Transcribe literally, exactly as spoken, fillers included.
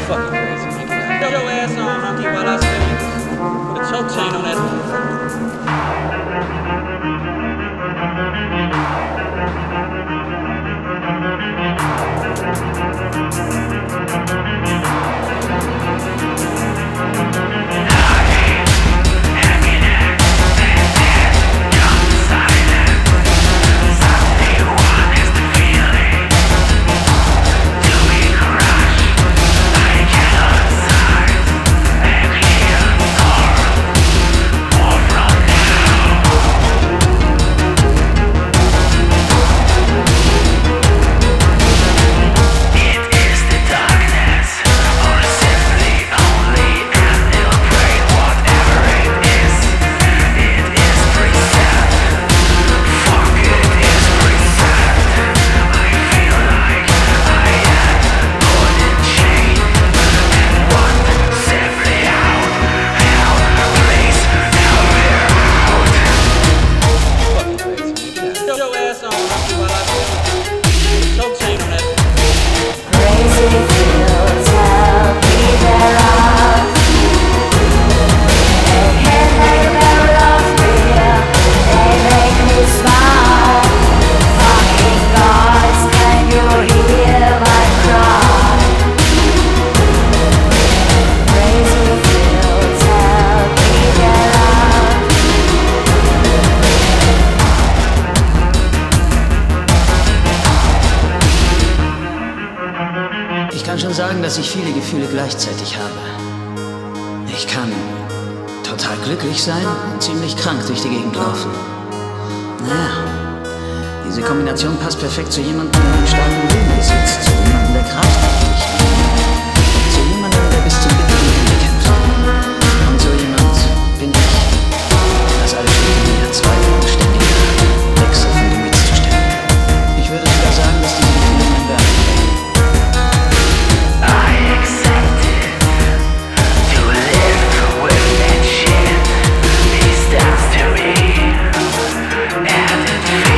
fucking crazy, man. Get your ass on, monkey, while I spin. Put a choke chain on that motherfucker. Ich kann schon sagen, dass ich viele Gefühle gleichzeitig habe. Ich kann total glücklich sein und ziemlich krank durch die Gegend laufen. Naja, diese Kombination passt perfekt zu jemandem, der einen starken Willen besitzt, zu jemandem, der Kraft hat, zu jemandem, der bis zum bitteren Ende kämpft. Und so jemand bin ich. Das alles steht in mir, Zweifel und ständiger Wechsel von Gemütszuständen. Ich würde sogar sagen, dass diese Gefühle mein Werk prägen. Starts to eat, and it feels